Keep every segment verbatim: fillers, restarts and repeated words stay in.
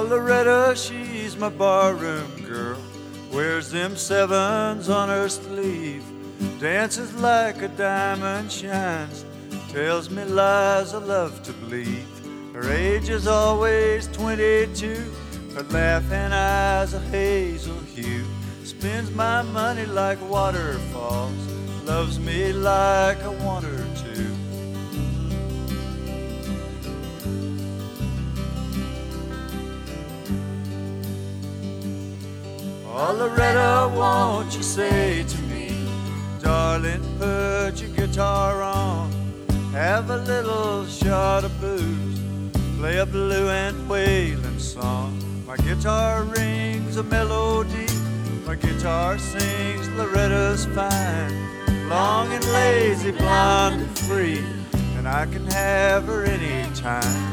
Oh, Loretta, she's my barroom girl, wears them sevens on her sleeve, dances like a diamond shines, tells me lies I love to believe. Her age is always twenty-two, her laughing eyes a hazel hue, spends my money like waterfalls, loves me like I want her to. Oh, Loretta, won't you say to me, darling, put your guitar on, have a little shot of booze, play a blue and wailing song. My guitar rings a melody, my guitar sings Loretta's fine, long and lazy, blonde and free, and I can have her anytime.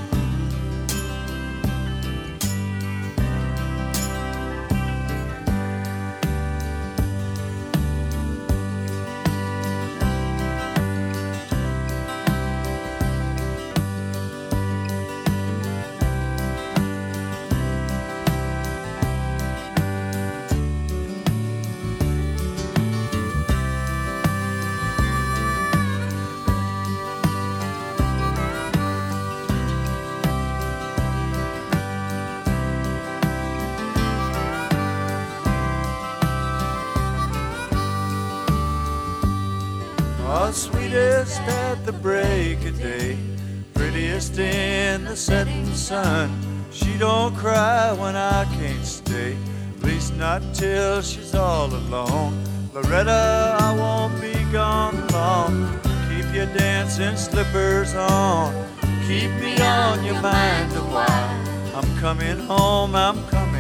Oh, sweetest at the break of day, prettiest in the setting sun. She don't cry when I can't stay, at least not till she's all alone. Loretta, I won't be gone long, keep your dancing slippers on, keep me on your mind a while. I'm coming home, I'm coming home.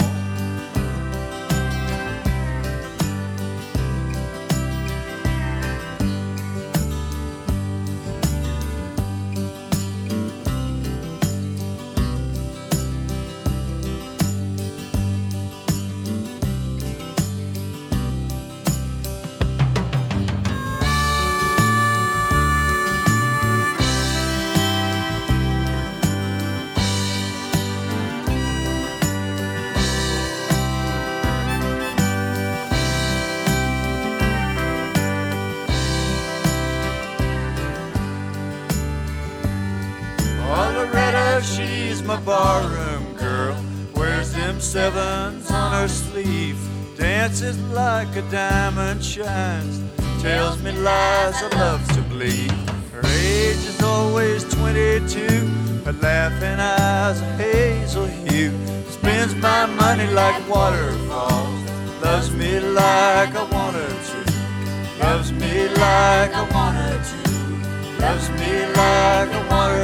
Loretta, she's my barroom girl, wears them sevens on her sleeve, dances like a diamond shines, tells me lies I love to believe. Her age is always twenty-two, her laughing eyes a hazel hue, spends my money like waterfalls, loves me like I want her to, loves me like I want her to, loves me like I want her to.